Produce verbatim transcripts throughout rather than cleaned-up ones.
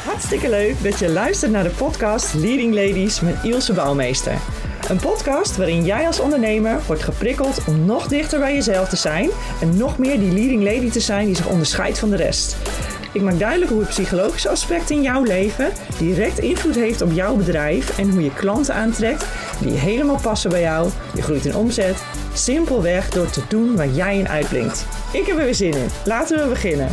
Hartstikke leuk dat je luistert naar de podcast Leading Ladies met Ilse Bouwmeester. Een podcast waarin jij als ondernemer wordt geprikkeld om nog dichter bij jezelf te zijn en nog meer die leading lady te zijn die zich onderscheidt van de rest. Ik maak duidelijk hoe het psychologische aspect in jouw leven direct invloed heeft op jouw bedrijf en hoe je klanten aantrekt die helemaal passen bij jou. Je groeit in omzet, simpelweg door te doen waar jij in uitblinkt. Ik heb er weer zin in. Laten we beginnen.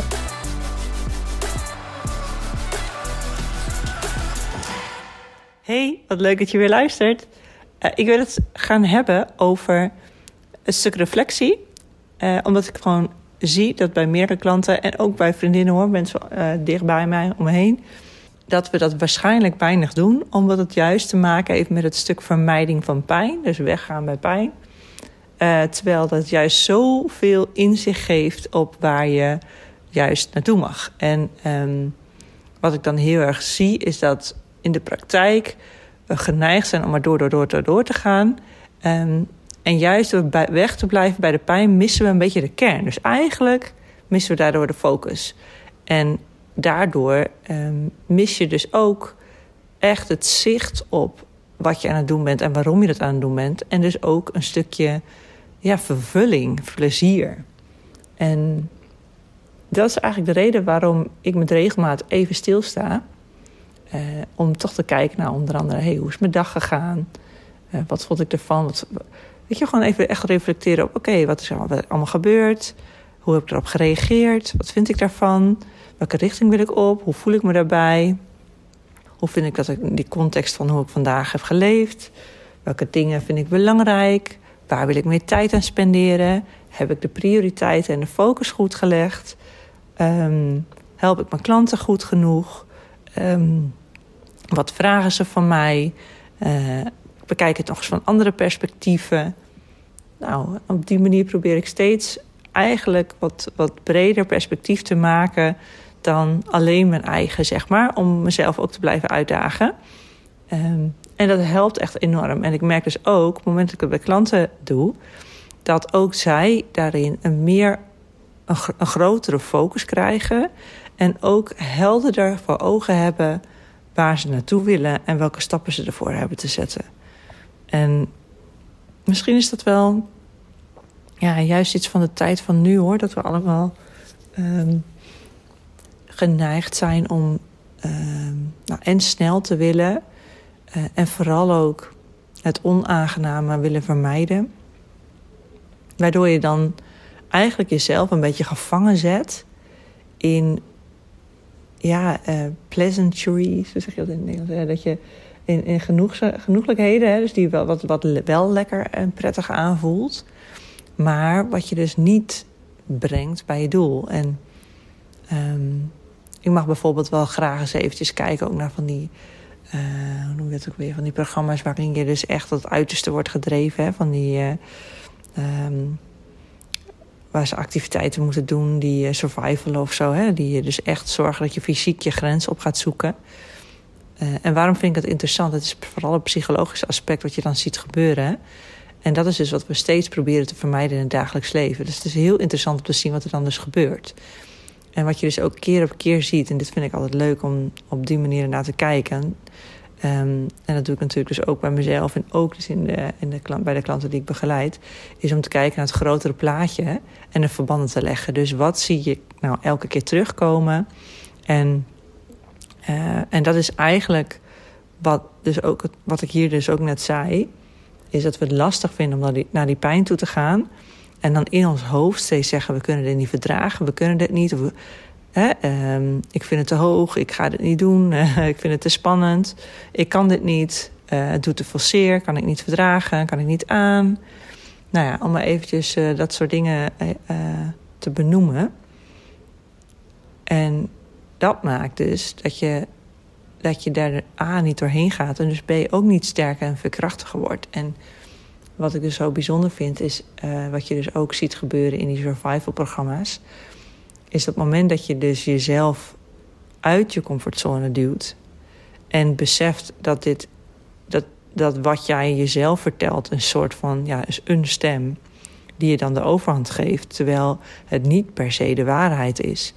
Hey, wat leuk dat je weer luistert. Uh, ik wil het gaan hebben over een stuk reflectie. Uh, omdat ik gewoon zie dat bij meerdere klanten en ook bij vriendinnen hoor, mensen uh, dicht bij mij, om me heen, dat we dat waarschijnlijk weinig doen. Omdat het juist te maken heeft met het stuk vermijding van pijn. Dus weggaan bij pijn. Uh, terwijl dat juist zoveel inzicht geeft op waar je juist naartoe mag. En um, wat ik dan heel erg zie is dat in de praktijk we geneigd zijn om maar door, door, door, door, door te gaan. Um, en juist door bij, weg te blijven bij de pijn missen we een beetje de kern. Dus eigenlijk missen we daardoor de focus. En daardoor um, mis je dus ook echt het zicht op wat je aan het doen bent en waarom je dat aan het doen bent. En dus ook een stukje ja, vervulling, plezier. En dat is eigenlijk de reden waarom ik met regelmaat even stilsta. Uh, om toch te kijken naar onder andere, hey, hoe is mijn dag gegaan? Uh, wat vond ik ervan? Wat, weet je, gewoon even echt reflecteren op, oké, okay, wat is er allemaal gebeurd? Hoe heb ik erop gereageerd? Wat vind ik daarvan? Welke richting wil ik op? Hoe voel ik me daarbij? Hoe vind ik dat ik in die context van hoe ik vandaag heb geleefd? Welke dingen vind ik belangrijk? Waar wil ik meer tijd aan spenderen? Heb ik de prioriteiten en de focus goed gelegd? Um, help ik mijn klanten goed genoeg? Um, wat vragen ze van mij? Uh, bekijk het nog eens van andere perspectieven. Nou, op die manier probeer ik steeds eigenlijk wat, wat breder perspectief te maken dan alleen mijn eigen, zeg maar, om mezelf ook te blijven uitdagen. Um, en dat helpt echt enorm. En ik merk dus ook, op het moment dat ik het bij klanten doe, dat ook zij daarin een meer een, een grotere focus krijgen en ook helderder voor ogen hebben waar ze naartoe willen en welke stappen ze ervoor hebben te zetten. En misschien is dat wel ja, juist iets van de tijd van nu, hoor. Dat we allemaal um, geneigd zijn om um, nou, en snel te willen uh, en vooral ook het onaangename willen vermijden. Waardoor je dan eigenlijk jezelf een beetje gevangen zet in ja, uh, pleasantries, hoe zeg je dat in het Nederlands? Ja, dat je in, in genoeg, genoeglijkheden, hè, dus die wel, wat, wat wel lekker en prettig aanvoelt, maar wat je dus niet brengt bij je doel. En um, ik mag bijvoorbeeld wel graag eens eventjes kijken ook naar van die, uh, hoe noem je dat ook weer, van die programma's waarin je dus echt tot het uiterste wordt gedreven, hè, van die Uh, um, waar ze activiteiten moeten doen, die uh, survival of zo, hè, die dus echt zorgen dat je fysiek je grens op gaat zoeken. Uh, en waarom vind ik dat interessant? Het is vooral een psychologisch aspect wat je dan ziet gebeuren. Hè? En dat is dus wat we steeds proberen te vermijden in het dagelijks leven. Dus het is heel interessant om te zien wat er dan dus gebeurt. En wat je dus ook keer op keer ziet, en dit vind ik altijd leuk om op die manier naar te kijken. Um, en dat doe ik natuurlijk dus ook bij mezelf en ook dus in de, in de klant, bij de klanten die ik begeleid, is om te kijken naar het grotere plaatje en de verbanden te leggen. Dus wat zie je nou elke keer terugkomen? En, uh, en dat is eigenlijk wat, dus ook, wat ik hier dus ook net zei, is dat we het lastig vinden om naar die, naar die pijn toe te gaan. En dan in ons hoofd steeds zeggen, we kunnen dit niet verdragen, we kunnen dit niet. Of we, Hè, um, ik vind het te hoog, ik ga dit niet doen, uh, ik vind het te spannend, ik kan dit niet, uh, het doet te veel zeer, kan ik niet verdragen, kan ik niet aan. Nou ja, om maar eventjes uh, dat soort dingen uh, te benoemen. En dat maakt dus dat je, dat je daar A niet doorheen gaat en dus B ook niet sterker en verkrachtiger wordt. En wat ik dus zo bijzonder vind is, uh, wat je dus ook ziet gebeuren in die survival-programma's, is dat moment dat je dus jezelf uit je comfortzone duwt en beseft dat dit, dat, dat wat jij jezelf vertelt een soort van, ja, is een stem die je dan de overhand geeft, terwijl het niet per se de waarheid is.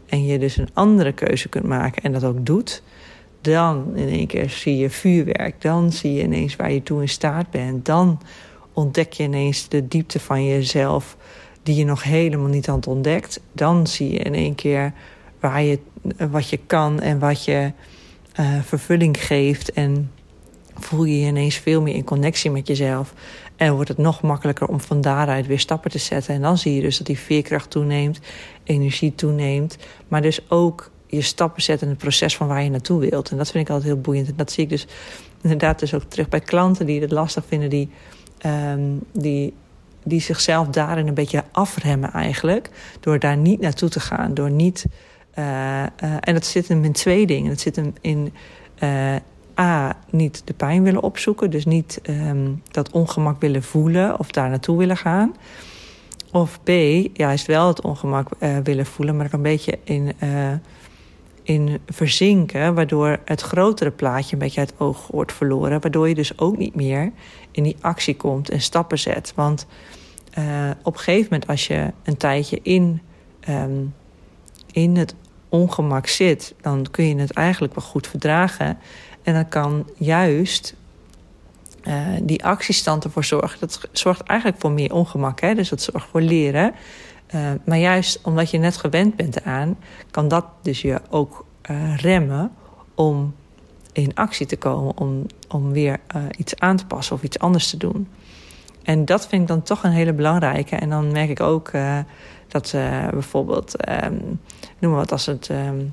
en je dus een andere keuze kunt maken en dat ook doet, dan in één keer zie je vuurwerk. Dan zie je ineens waar je toe in staat bent. Dan ontdek je ineens de diepte van jezelf die je nog helemaal niet had ontdekt. Dan zie je in één keer waar je, wat je kan en wat je uh, vervulling geeft. En voel je je ineens veel meer in connectie met jezelf. En wordt het nog makkelijker om van daaruit weer stappen te zetten. En dan zie je dus dat die veerkracht toeneemt, energie toeneemt. Maar dus ook je stappen zetten in het proces van waar je naartoe wilt. En dat vind ik altijd heel boeiend. En dat zie ik dus inderdaad dus ook terug bij klanten die het lastig vinden. Die, um, die, die zichzelf daarin een beetje afremmen eigenlijk. Door daar niet naartoe te gaan. Door niet... Uh, uh, en dat zit hem in twee dingen. Dat zit hem in... Uh, A, niet de pijn willen opzoeken. Dus niet um, dat ongemak willen voelen of daar naartoe willen gaan. Of B, juist wel het ongemak uh, willen voelen, maar er een beetje in, uh, in verzinken. Waardoor het grotere plaatje een beetje uit het oog wordt verloren. Waardoor je dus ook niet meer in die actie komt en stappen zet. Want uh, op een gegeven moment als je een tijdje in, um, in het ongemak zit, dan kun je het eigenlijk wel goed verdragen. En dan kan juist uh, die actiestand ervoor zorgen. Dat zorgt eigenlijk voor meer ongemak. Hè? Dus dat zorgt voor leren. Uh, maar juist omdat je net gewend bent eraan, kan dat dus je ook uh, remmen om in actie te komen. Om, om weer uh, iets aan te passen of iets anders te doen. En dat vind ik dan toch een hele belangrijke. En dan merk ik ook uh, dat uh, bijvoorbeeld, um, noem maar wat als het... Um,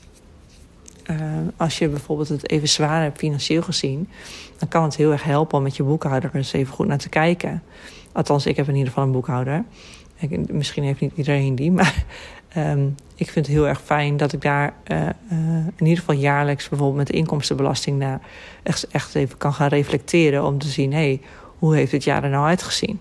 Uh, als je bijvoorbeeld het even zwaar hebt financieel gezien, dan kan het heel erg helpen om met je boekhouder eens even goed naar te kijken. Althans, ik heb in ieder geval een boekhouder. Ik, misschien heeft niet iedereen die, maar um, ik vind het heel erg fijn dat ik daar uh, uh, in ieder geval jaarlijks bijvoorbeeld met de inkomstenbelasting naar echt, echt even kan gaan reflecteren om te zien, hé, hey, hoe heeft het jaar er nou uitgezien?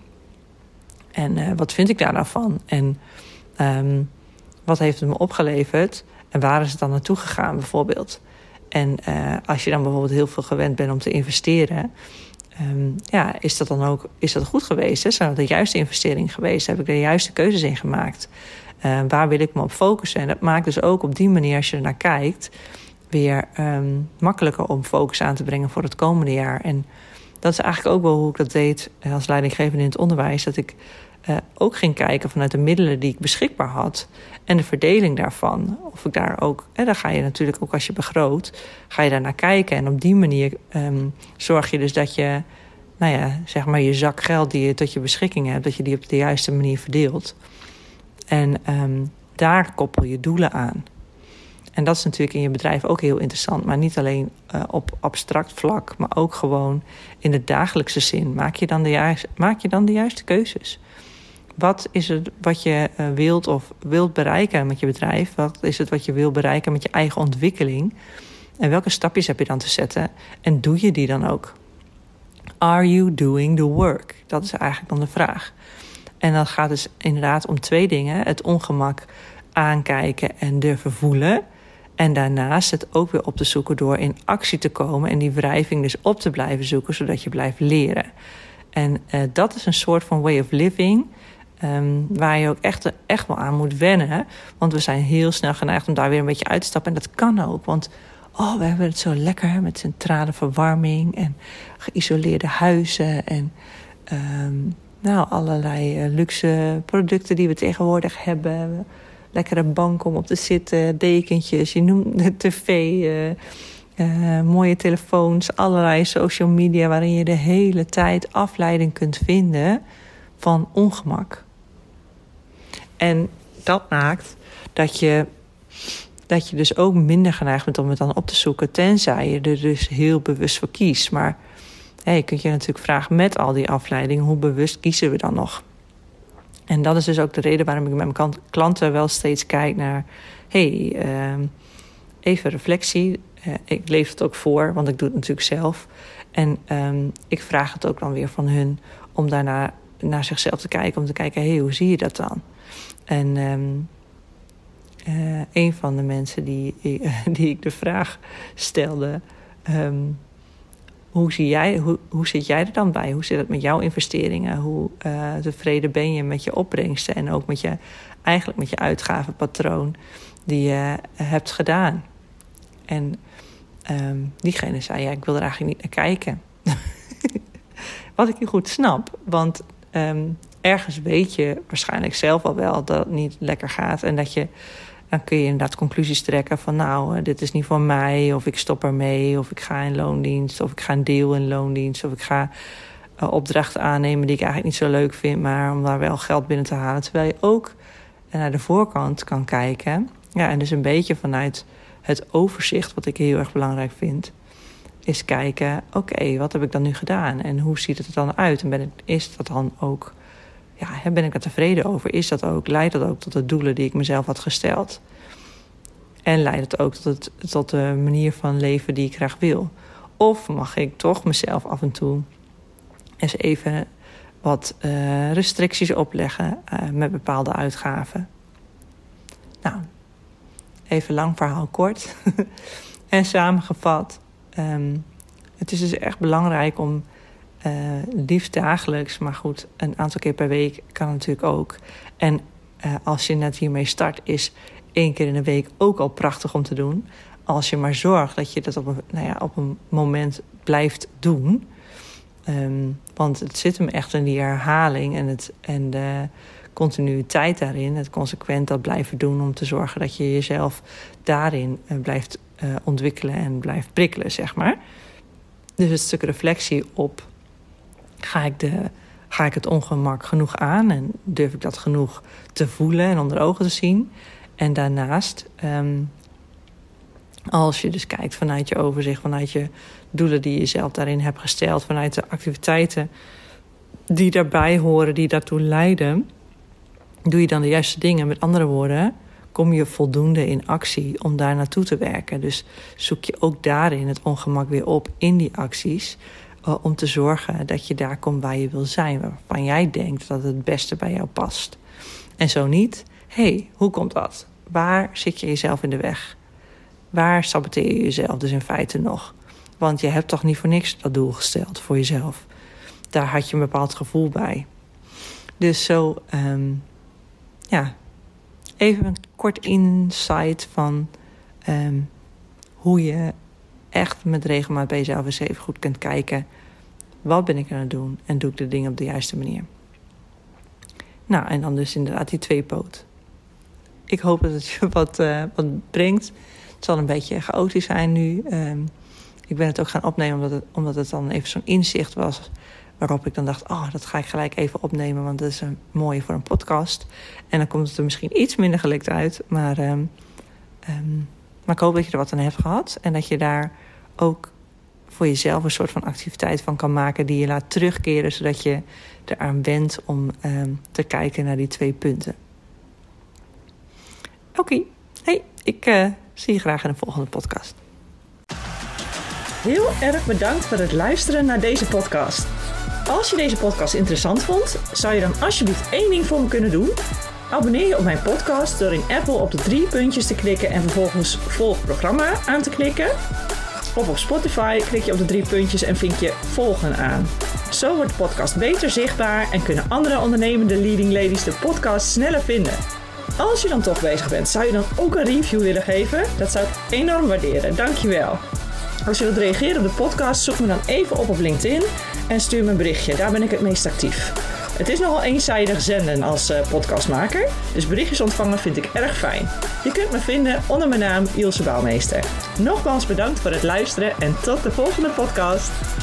En uh, wat vind ik daar nou van? En um, wat heeft het me opgeleverd? En waar is het dan naartoe gegaan bijvoorbeeld? En uh, als je dan bijvoorbeeld heel veel gewend bent om te investeren, Um, ja, is dat dan ook is dat goed geweest? Hè? Zijn dat de juiste investering geweest? Heb ik de juiste keuzes in gemaakt? Uh, waar wil ik me op focussen? En dat maakt dus ook op die manier, als je er naar kijkt, weer um, makkelijker om focus aan te brengen voor het komende jaar. En dat is eigenlijk ook wel hoe ik dat deed als leidinggevende in het onderwijs. Dat ik uh, ook ging kijken vanuit de middelen die ik beschikbaar had en de verdeling daarvan. Of ik daar ook, hè, daar ga je natuurlijk ook als je begroot, ga je daar naar kijken. En op die manier um, zorg je dus dat je, nou ja, zeg maar je zak geld die je tot je beschikking hebt, dat je die op de juiste manier verdeelt. En um, daar koppel je doelen aan. En dat is natuurlijk in je bedrijf ook heel interessant. Maar niet alleen uh, op abstract vlak, maar ook gewoon in de dagelijkse zin. Maak je dan de juiste, maak je dan de juiste keuzes? Wat is het wat je uh, wilt of wilt bereiken met je bedrijf? Wat is het wat je wilt bereiken met je eigen ontwikkeling? En welke stapjes heb je dan te zetten? En doe je die dan ook? Are you doing the work? Dat is eigenlijk dan de vraag. En dan gaat dus inderdaad om twee dingen. Het ongemak aankijken en durven voelen. En daarnaast het ook weer op te zoeken door in actie te komen en die wrijving dus op te blijven zoeken, zodat je blijft leren. En uh, dat is een soort van way of living, um, waar je ook echt, echt wel aan moet wennen. Want we zijn heel snel geneigd om daar weer een beetje uit te stappen. En dat kan ook, want oh, we hebben het zo lekker met centrale verwarming en geïsoleerde huizen en um, nou, allerlei uh, luxe producten die we tegenwoordig hebben. Lekkere bank om op te zitten, dekentjes, je noemt de tv, uh, uh, mooie telefoons, allerlei social media waarin je de hele tijd afleiding kunt vinden van ongemak. En dat maakt dat je, dat je dus ook minder geneigd bent om het dan op te zoeken, tenzij je er dus heel bewust voor kiest. Maar hey, je kunt je natuurlijk vragen met al die afleiding, hoe bewust kiezen we dan nog? En dat is dus ook de reden waarom ik met mijn klanten wel steeds kijk naar, hey, uh, even reflectie. Uh, ik leef het ook voor, want ik doe het natuurlijk zelf. En um, ik vraag het ook dan weer van hun om daarna naar zichzelf te kijken, om te kijken, hey, hoe zie je dat dan? En um, uh, een van de mensen die, uh, die ik de vraag stelde, Um, Hoe, zie jij, hoe, hoe zit jij er dan bij? Hoe zit het met jouw investeringen? Hoe uh, tevreden ben je met je opbrengsten en ook met je, eigenlijk met je uitgavenpatroon? die je hebt gedaan. En um, diegene zei, ja, ik wil er eigenlijk niet naar kijken. Wat ik niet goed snap, want um, ergens weet je waarschijnlijk zelf al wel dat het niet lekker gaat. En dat je, dan kun je inderdaad conclusies trekken van, nou, dit is niet voor mij, of ik stop ermee, of ik ga in loondienst, of ik ga een deel in loondienst, of ik ga uh, opdrachten aannemen die ik eigenlijk niet zo leuk vind, maar om daar wel geld binnen te halen. Terwijl je ook naar de voorkant kan kijken. Ja, en dus een beetje vanuit het overzicht, wat ik heel erg belangrijk vind, is kijken, oké, okay, wat heb ik dan nu gedaan? En hoe ziet het er dan uit? En ben ik, is dat dan ook, ja, ben ik daar tevreden over? Is dat ook, leidt dat ook tot de doelen die ik mezelf had gesteld? En leidt het ook tot, het, tot de manier van leven die ik graag wil? Of mag ik toch mezelf af en toe eens even wat uh, restricties opleggen uh, met bepaalde uitgaven? Nou, even lang verhaal kort. En samengevat, um, het is dus echt belangrijk om uh, liefst dagelijks, maar goed, een aantal keer per week kan natuurlijk ook. En uh, als je net hiermee start, is één keer in de week ook al prachtig om te doen. Als je maar zorgt dat je dat op een, nou ja, op een moment blijft doen. Um, want het zit hem echt in die herhaling en, het, en de continuïteit daarin. Het consequent dat blijven doen om te zorgen dat je jezelf daarin uh, blijft uh, ontwikkelen en blijft prikkelen, zeg maar. Dus het stuk reflectie op, ga ik, de, ga ik het ongemak genoeg aan en durf ik dat genoeg te voelen en onder ogen te zien. En daarnaast, um, als je dus kijkt vanuit je overzicht, vanuit je doelen die je zelf daarin hebt gesteld, vanuit de activiteiten die daarbij horen, die daartoe leiden, doe je dan de juiste dingen. Met andere woorden, kom je voldoende in actie om daar naartoe te werken. Dus zoek je ook daarin het ongemak weer op in die acties, uh, om te zorgen dat je daar komt waar je wil zijn, waarvan jij denkt dat het beste bij jou past. En zo niet, hé, hey, hoe komt dat? Waar zit je jezelf in de weg? Waar saboteer je jezelf dus in feite nog? Want je hebt toch niet voor niks dat doel gesteld voor jezelf. Daar had je een bepaald gevoel bij. Dus zo, um, ja, even een kort insight van um, hoe je echt met regelmaat bij jezelf eens even goed kunt kijken. Wat ben ik aan het doen? En doe ik de dingen op de juiste manier? Nou, en dan dus inderdaad die twee poot. Ik hoop dat het je wat, uh, wat brengt. Het zal een beetje chaotisch zijn nu. Um, ik ben het ook gaan opnemen omdat het, omdat het dan even zo'n inzicht was, waarop ik dan dacht, oh, dat ga ik gelijk even opnemen, want dat is een mooie voor een podcast. En dan komt het er misschien iets minder gelikt uit. Maar, um, um, maar ik hoop dat je er wat aan hebt gehad. En dat je daar ook voor jezelf een soort van activiteit van kan maken die je laat terugkeren, zodat je eraan wendt om um, te kijken naar die twee punten. Oké, okay. Hey, ik uh, zie je graag in de volgende podcast. Heel erg bedankt voor het luisteren naar deze podcast. Als je deze podcast interessant vond, zou je dan alsjeblieft één ding voor me kunnen doen? Abonneer je op mijn podcast door in Apple op de drie puntjes te klikken en vervolgens volg programma aan te klikken. Of op Spotify klik je op de drie puntjes en vind je volgen aan. Zo wordt de podcast beter zichtbaar en kunnen andere ondernemende leading ladies de podcast sneller vinden. Als je dan toch bezig bent, zou je dan ook een review willen geven? Dat zou ik enorm waarderen. Dankjewel. Als je wilt reageren op de podcast, zoek me dan even op op LinkedIn en stuur me een berichtje. Daar ben ik het meest actief. Het is nogal eenzijdig zenden als uh, podcastmaker, dus berichtjes ontvangen vind ik erg fijn. Je kunt me vinden onder mijn naam Ilse Bouwmeester. Nogmaals bedankt voor het luisteren en tot de volgende podcast.